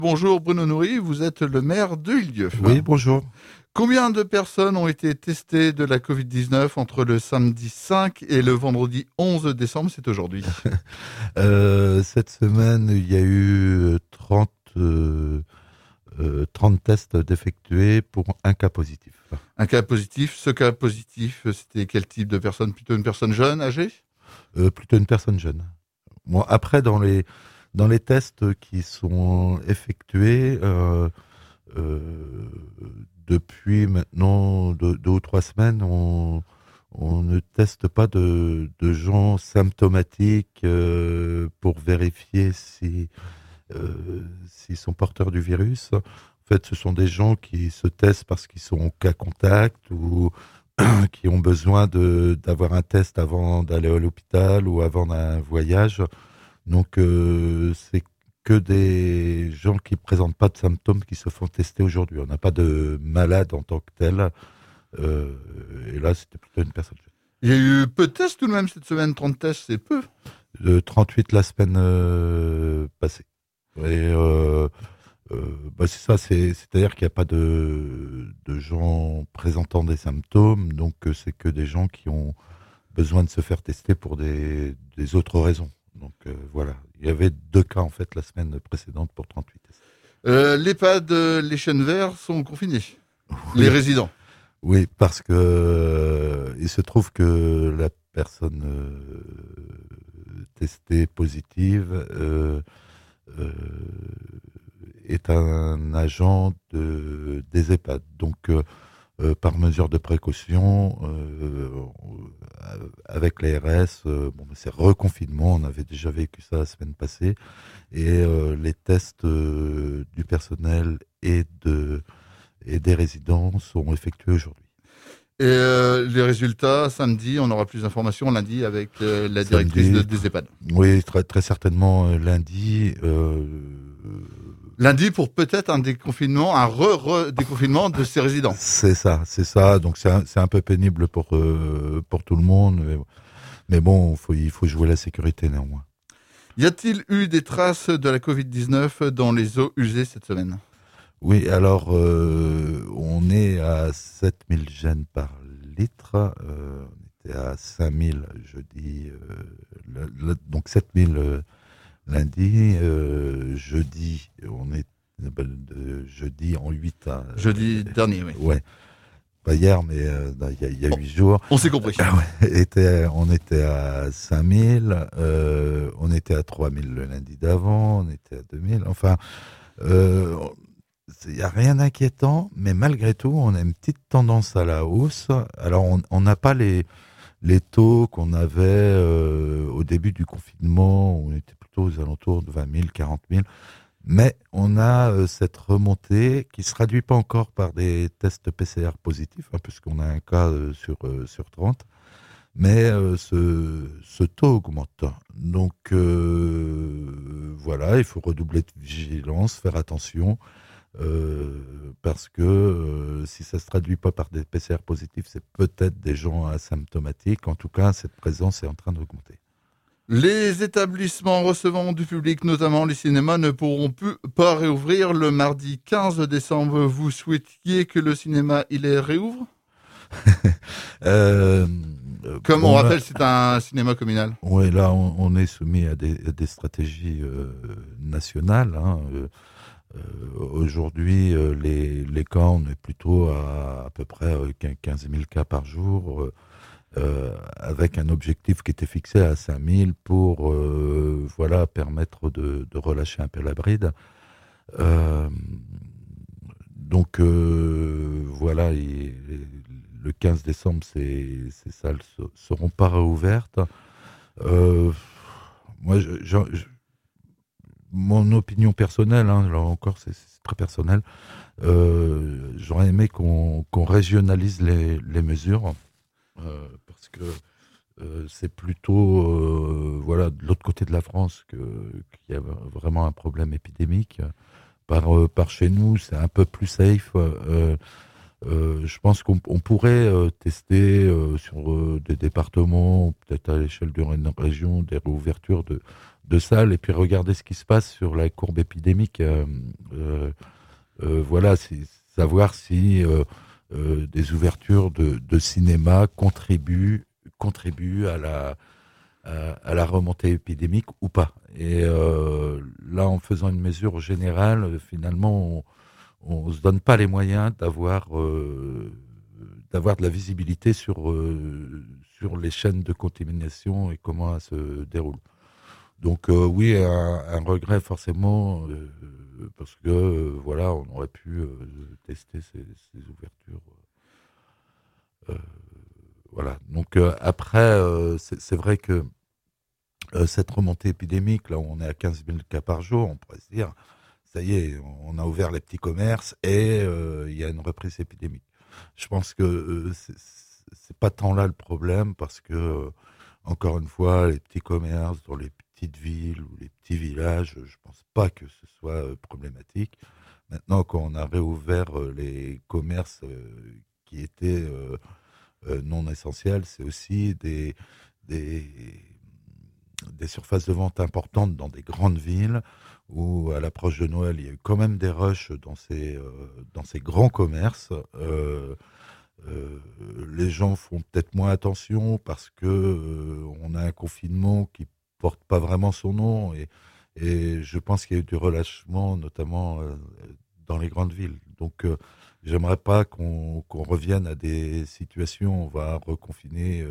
Bonjour Bruno Noury, vous êtes le maire de Illieu. Oui, bonjour. Combien de personnes ont été testées de la Covid-19 entre le samedi 5 et le vendredi 11 décembre, c'est aujourd'hui? Cette semaine, il y a eu 30 tests d'effectués pour un cas positif. Un cas positif, ce cas positif, c'était quel type de personne? Plutôt une personne jeune, âgée? Plutôt une personne jeune. Bon, après, dans les tests qui sont effectués, depuis maintenant 2 ou 3 semaines, on ne teste pas de gens symptomatiques pour vérifier s'ils sont porteurs du virus. En fait, ce sont des gens qui se testent parce qu'ils sont au cas contact ou qui ont besoin d'avoir un test avant d'aller à l'hôpital ou avant un voyage. Donc, c'est que des gens qui ne présentent pas de symptômes qui se font tester aujourd'hui. On n'a pas de malade en tant que tel. Et là, c'était plutôt une personne jeune. Il y a eu peu de tests tout de même cette semaine, 30 tests, c'est peu. 38 la semaine passée. Et c'est ça, c'est-à-dire qu'il n'y a pas de gens présentant des symptômes, donc c'est que des gens qui ont besoin de se faire tester pour des autres raisons. Donc voilà, il y avait 2 cas en fait la semaine précédente pour 38 tests. L'EHPAD, les chênes verts sont confinés, Oui, les résidents. oui, parce que il se trouve que la personne testée positive euh, est un agent des EHPAD. Donc, par mesure de précaution, avec l'ARS, c'est reconfinement, on avait déjà vécu ça la semaine passée, et les tests du personnel et des résidents sont effectués aujourd'hui. Et les résultats, samedi, on aura plus d'informations lundi avec la directrice Samedi, des EHPAD. Oui, très, très certainement lundi. Lundi pour peut-être un déconfinement, un re-déconfinement de ces résidents. C'est ça. Donc c'est un peu pénible pour tout le monde, mais bon, il faut jouer la sécurité néanmoins. Y a-t-il eu des traces de la Covid-19 dans les eaux usées cette semaine? Oui, alors on est à 7000 gènes par litre. On était à 5000 jeudi, donc 7000 lundi. Jeudi, on est jeudi en 8. Jeudi dernier, oui. Ouais, pas hier, mais il y a 8 jours. On s'est compris. On était à 5000, on était à 3000 le lundi d'avant, on était à 2000. Enfin, il n'y a rien d'inquiétant, mais malgré tout, on a une petite tendance à la hausse. Alors, on n'a pas les taux qu'on avait au début du confinement, où on était plutôt aux alentours de 20 000, 40 000. Mais on a cette remontée qui ne se traduit pas encore par des tests PCR positifs, puisqu'on a un cas sur 30. Mais ce taux augmente. Donc voilà, il faut redoubler de vigilance, faire attention. Parce que si ça ne se traduit pas par des PCR positifs, c'est peut-être des gens asymptomatiques. En tout cas, cette présence est en train d'augmenter. Les établissements recevant du public, notamment les cinémas, ne pourront pas réouvrir le mardi 15 décembre. Vous souhaitiez que le cinéma, il les réouvre? Comme on rappelle, c'est un cinéma communal. Oui, là, on est soumis à des stratégies nationales. Aujourd'hui, les cas, on est plutôt à peu près 15 000 cas par jour, avec un objectif qui était fixé à 5 000 pour permettre de relâcher un peu la bride. Donc voilà, le 15 décembre, ces salles ne seront pas réouvertes. Moi, mon opinion personnelle, là encore c'est très personnel, j'aurais aimé qu'on régionalise les mesures, parce que c'est plutôt de l'autre côté de la France qu'il y a vraiment un problème épidémique. Par chez nous, c'est un peu plus safe. Je pense qu'on pourrait tester sur des départements, peut-être à l'échelle d'une région, des réouvertures de de salles et puis regarder ce qui se passe sur la courbe épidémique. Voilà, c'est savoir si des ouvertures de cinéma contribuent à la remontée épidémique ou pas. Et là, en faisant une mesure générale, finalement, on ne se donne pas les moyens d'avoir de la visibilité sur les chaînes de contamination et comment elles se déroulent. Donc oui, un regret forcément, parce que voilà, on aurait pu tester ces ouvertures. Euh, voilà. Donc après, c'est vrai que cette remontée épidémique, là où on est à 15 000 cas par jour, on pourrait se dire, ça y est, on a ouvert les petits commerces et il y a une reprise épidémique. Je pense que c'est pas tant là le problème parce que, encore une fois, les petits commerces dans les petites villes ou les petits villages, je pense pas que ce soit problématique. Maintenant, quand on a réouvert les commerces qui étaient non essentiels, c'est aussi des, des surfaces de vente importantes dans des grandes villes où, à l'approche de Noël, il y a eu quand même des rushs dans ces grands commerces. Les gens font peut-être moins attention parce que on a un confinement qui porte pas vraiment son nom et je pense qu'il y a eu du relâchement, notamment dans les grandes villes. Donc, j'aimerais pas qu'on revienne à des situations où on va reconfiner,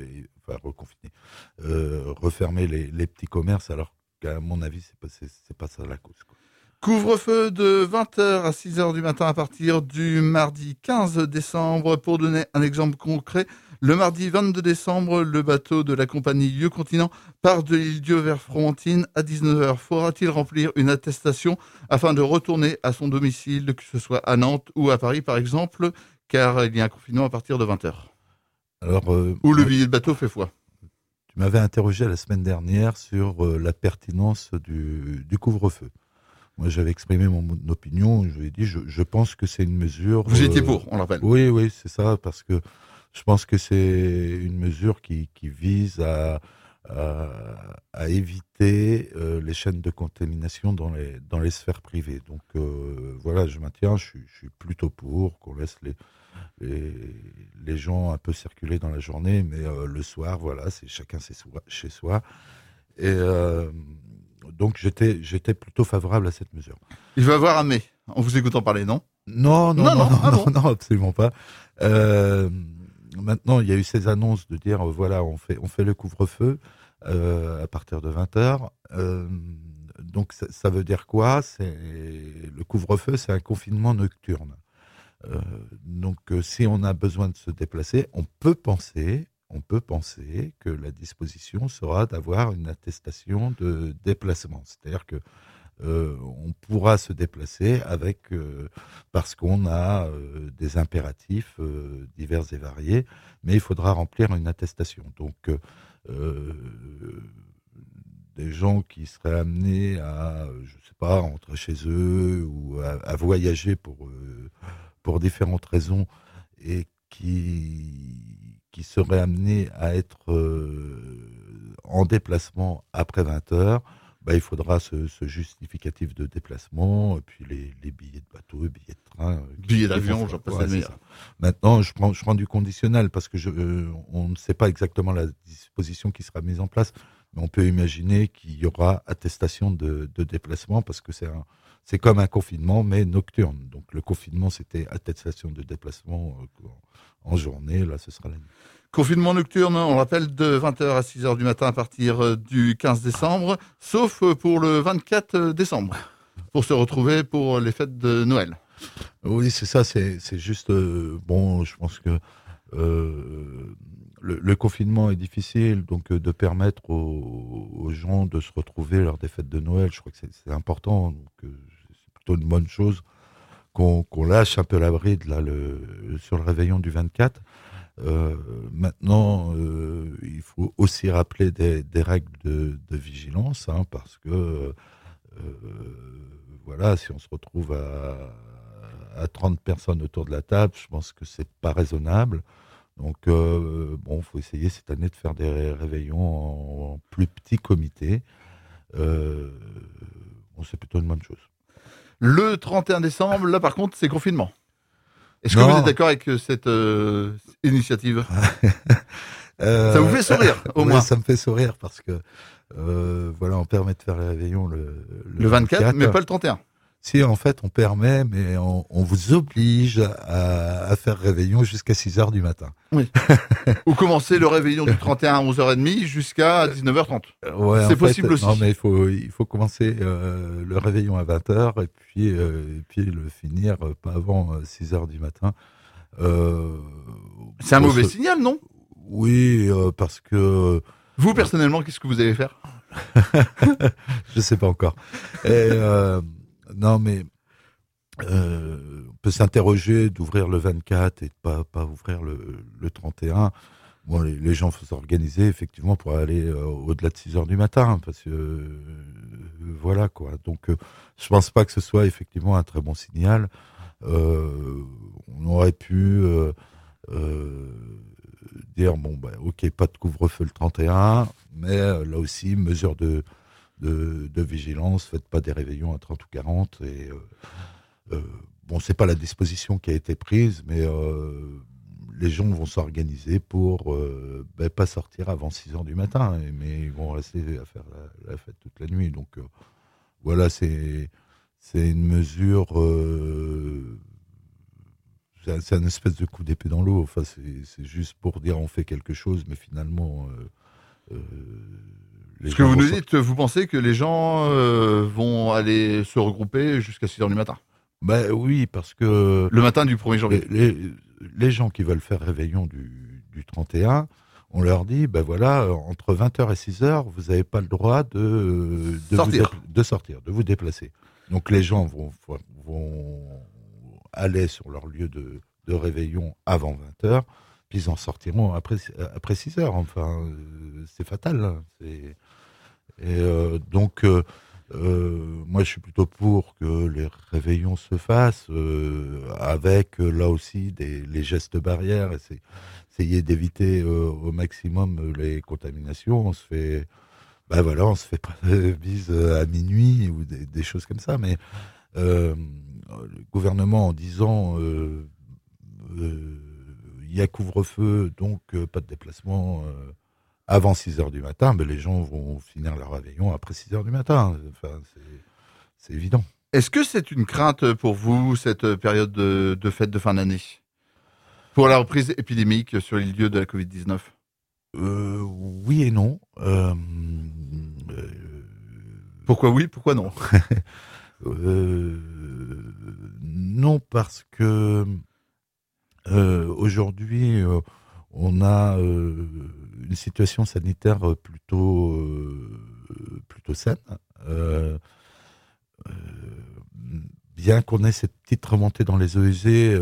refermer les petits commerces, alors qu'à mon avis, c'est pas ça la cause, quoi. Couvre-feu de 20h à 6h du matin à partir du mardi 15 décembre. Pour donner un exemple concret, le mardi 22 décembre, le bateau de la compagnie Lieu Continent part de l'île-Dieu vers Fromentine à 19h. Faudra-t-il remplir une attestation afin de retourner à son domicile, que ce soit à Nantes ou à Paris par exemple, car il y a un confinement à partir de 20h. Alors, Ou le billet de bateau fait foi. tu m'avais interrogé la semaine dernière sur la pertinence du couvre-feu. Moi, j'avais exprimé mon opinion. Je lui ai dit, je pense que c'est une mesure. Vous étiez pour, on l'appelle. Oui, oui, c'est ça, parce que je pense que c'est une mesure qui vise à éviter les chaînes de contamination dans les sphères privées. Donc voilà, je maintiens, je suis plutôt pour qu'on laisse les gens un peu circuler dans la journée, mais le soir, voilà, c'est chacun chez soi. Et donc j'étais plutôt favorable à cette mesure. Il va y avoir un mais, en vous écoutant parler, non? Non, Ah bon. non, absolument pas. Maintenant, il y a eu ces annonces de dire voilà, on fait le couvre-feu à partir de 20h. Donc ça veut dire quoi? C'est le couvre-feu, c'est un confinement nocturne. Donc si on a besoin de se déplacer, on peut penser que la disposition sera d'avoir une attestation de déplacement. C'est-à-dire que on pourra se déplacer parce qu'on a des impératifs divers et variés, mais il faudra remplir une attestation. Donc, des gens qui seraient amenés à, je sais pas, rentrer chez eux ou à voyager pour différentes raisons et qui seraient amenés à être en déplacement après 20 heures, il faudra ce justificatif de déplacement, et puis les billets de bateau, les billets de train. Billets d'avion, j'en passe le meilleur. Maintenant, je prends du conditionnel parce que on ne sait pas exactement la disposition qui sera mise en place, mais on peut imaginer qu'il y aura attestation de déplacement parce que c'est comme un confinement, mais nocturne. Donc le confinement, c'était attestation de déplacement en journée, là ce sera la nuit. Confinement nocturne, on rappelle, de 20h à 6h du matin à partir du 15 décembre, sauf pour le 24 décembre, pour se retrouver pour les fêtes de Noël. Oui, c'est ça, c'est juste, bon, je pense que le confinement est difficile, donc de permettre aux gens de se retrouver lors des fêtes de Noël, je crois que c'est important, donc c'est plutôt une bonne chose qu'on lâche un peu la bride là, sur le réveillon du 24. Maintenant, il faut aussi rappeler des règles de vigilance, hein, parce que voilà, si on se retrouve à 30 personnes autour de la table, je pense que c'est pas raisonnable. Donc, bon, faut essayer cette année de faire des réveillons en plus petit comité. C'est plutôt une bonne chose. Le 31 décembre, là par contre, c'est confinement. Est-ce que vous êtes d'accord avec cette initiative? Ça vous fait sourire, au moins. Ça me fait sourire parce que on permet de faire les réveillons le 24, mais pas le 31. Si, en fait, on permet, mais on vous oblige à faire réveillon jusqu'à 6h du matin. Oui. Ou commencer le réveillon du 31 à 11h30 jusqu'à 19h30. C'est possible aussi. Non, mais il faut commencer le réveillon à 20h et puis le finir pas avant 6h du matin. C'est un mauvais signal, non? Oui, parce que... Vous, personnellement, qu'est-ce que vous allez faire? Je sais pas encore. Non, mais on peut s'interroger d'ouvrir le 24 et de pas ouvrir le 31. Bon, les gens faut s'organiser effectivement pour aller au-delà de 6h du matin, parce que voilà quoi. Donc, je pense pas que ce soit effectivement un très bon signal. On aurait pu dire ok, pas de couvre-feu le 31, mais là aussi mesure de vigilance, faites pas des réveillons à 30 ou 40 et c'est pas la disposition qui a été prise, mais les gens vont s'organiser pour pas sortir avant 6h du matin, mais ils vont rester à faire la fête toute la nuit. Donc voilà, c'est une mesure, c'est un espèce de coup d'épée dans l'eau. Enfin, c'est juste pour dire on fait quelque chose, mais finalement ce que vous nous dites, vous pensez que les gens vont aller se regrouper jusqu'à 6h du matin? Oui, parce que... Le matin du 1er janvier. Les gens qui veulent faire réveillon du 31, on leur dit, entre 20h et 6h, vous n'avez pas le droit de sortir, de vous déplacer. Donc les gens vont aller sur leur lieu de réveillon avant 20h, puis ils en sortiront après 6h. Enfin, c'est fatal. Hein. Moi, je suis plutôt pour que les réveillons se fassent avec là aussi les gestes barrières, essayer d'éviter au maximum les contaminations. On se fait pas de bise à minuit ou des choses comme ça, mais le gouvernement en disant il y a couvre-feu, donc pas de déplacement avant 6h du matin, les gens vont finir leur réveillon après 6h du matin. Enfin, c'est évident. Est-ce que c'est une crainte pour vous, cette période de fête de fin d'année, pour la reprise épidémique sur les lieux de la Covid-19? Oui et non. Pourquoi oui, pourquoi non? Non, parce que aujourd'hui, on a une situation sanitaire plutôt saine. Bien qu'on ait cette petite remontée dans les EEG,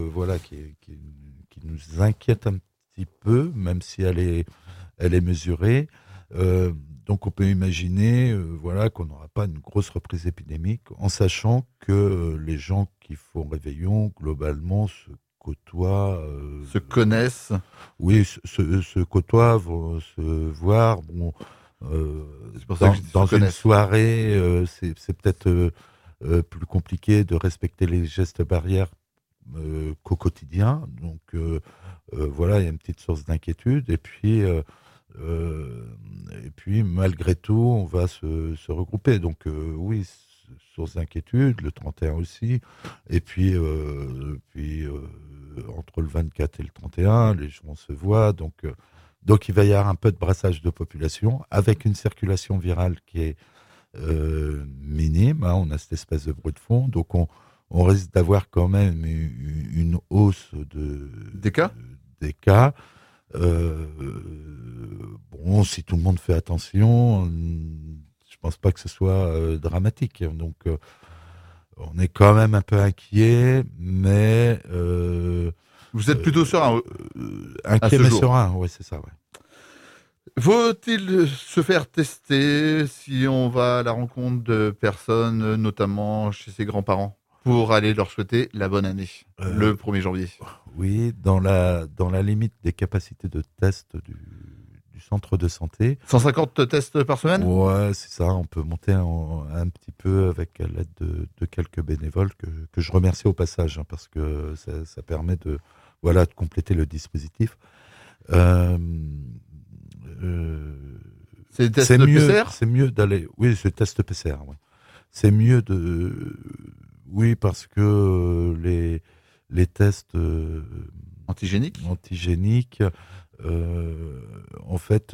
qui nous inquiète un petit peu, même si elle est mesurée. Donc on peut imaginer qu'on n'aura pas une grosse reprise épidémique, en sachant que les gens qui font réveillon, globalement, se côtoient. Se connaissent. Oui, se côtoient, vont se voir. Bon, c'est pour ça que dans une soirée, c'est peut-être plus compliqué de respecter les gestes barrières qu'au quotidien. Donc il y a une petite source d'inquiétude. Et puis malgré tout, on va se regrouper. Donc oui, source d'inquiétude, le 31 aussi. Et puis entre le 24 et le 31, les gens se voient. Donc il va y avoir un peu de brassage de population avec une circulation virale qui est minime. Hein, on a cette espèce de bruit de fond. Donc on risque d'avoir quand même une hausse des cas. Si tout le monde fait attention, je pense pas que ce soit dramatique. Donc, on est quand même un peu inquiet, mais vous êtes plutôt serein. Inquiet mais serein, oui, c'est ça. Ouais. Faut-il se faire tester si on va à la rencontre de personnes, notamment chez ses grands-parents, pour aller leur souhaiter la bonne année, le 1er janvier? Oui, dans la limite des capacités de test du du centre de santé. 150 tests par semaine ? Ouais, c'est ça. On peut monter un petit peu avec l'aide de quelques bénévoles que je remercie au passage, hein, parce que ça permet de compléter le dispositif. C'est des tests PCR ? C'est mieux d'aller. Oui, c'est test PCR. Ouais. C'est mieux oui, parce que les tests Antigéniques ? En fait,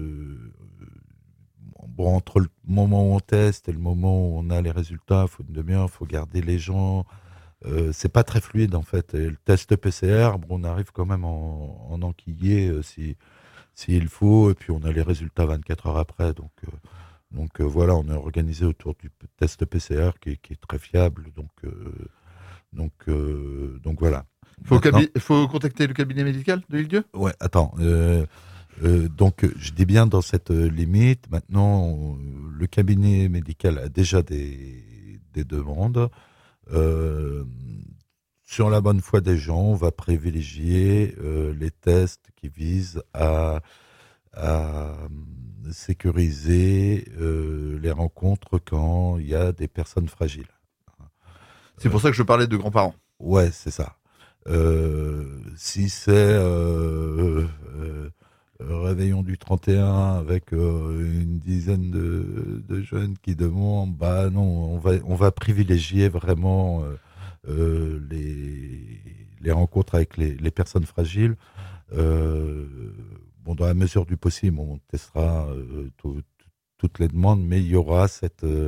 entre le moment où on teste et le moment où on a les résultats, il faut une demi-heure, il faut garder les gens. C'est pas très fluide en fait. Et le test PCR, on arrive quand même en enquiller s'il faut, et puis on a les résultats 24 heures après. Donc voilà, on est organisé autour du test PCR qui est très fiable. Donc voilà. Il faut contacter le cabinet médical de L'Île-Dieu ? Ouais, attends. Donc je dis bien dans cette limite. Maintenant, le cabinet médical a déjà des demandes. Sur la bonne foi des gens, on va privilégier les tests qui visent à sécuriser les rencontres quand il y a des personnes fragiles. C'est pour ça que je parlais de grands-parents. Ouais, c'est ça. Si c'est réveillon du 31 avec une dizaine de jeunes qui demandent, bah non, on va privilégier vraiment les rencontres avec les personnes fragiles. Dans la mesure du possible, on testera toutes les demandes, mais il y aura ce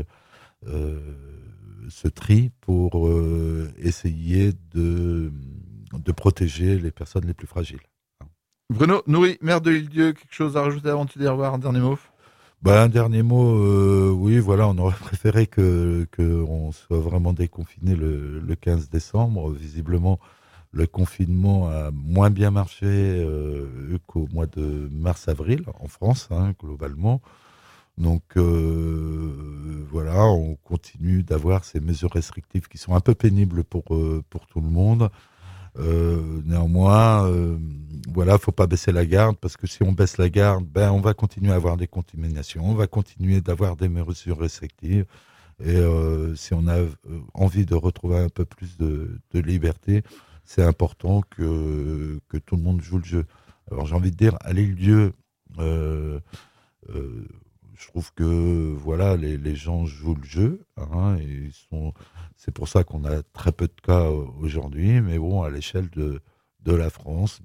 tri pour essayer de protéger les personnes les plus fragiles. Bruno Noury, maire de L'Île-Dieu, quelque chose à rajouter avant de te dire au revoir, un dernier mot ? Un dernier mot, oui, voilà, on aurait préféré qu'on soit vraiment déconfiné le 15 décembre. Visiblement, le confinement a moins bien marché qu'au mois de mars-avril en France, globalement. Donc voilà, on continue d'avoir ces mesures restrictives qui sont un peu pénibles pour tout le monde. Néanmoins, faut pas baisser la garde, parce que si on baisse la garde, on va continuer à avoir des contaminations, on va continuer d'avoir des mesures restrictives. Et si on a envie de retrouver un peu plus de liberté, c'est important que tout le monde joue le jeu. Alors j'ai envie de dire, à L'Île-Dieu, je trouve que les gens jouent le jeu, et c'est pour ça qu'on a très peu de cas aujourd'hui, mais bon, à l'échelle de la France,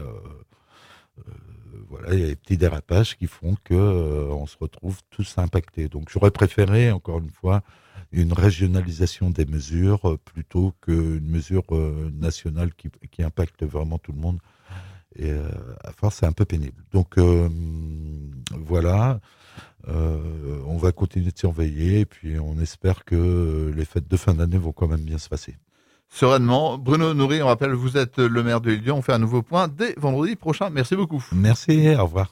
il y a des petits dérapages qui font que on se retrouve tous impactés. Donc j'aurais préféré, encore une fois, une régionalisation des mesures plutôt qu'une mesure nationale qui impacte vraiment tout le monde. Et à force, c'est un peu pénible. Donc voilà. On va continuer de surveiller, et puis on espère que les fêtes de fin d'année vont quand même bien se passer. Sereinement. Bruno Noury, on rappelle, vous êtes le maire de L'Île-Dieu. On fait un nouveau point dès vendredi prochain. Merci beaucoup. Merci, au revoir.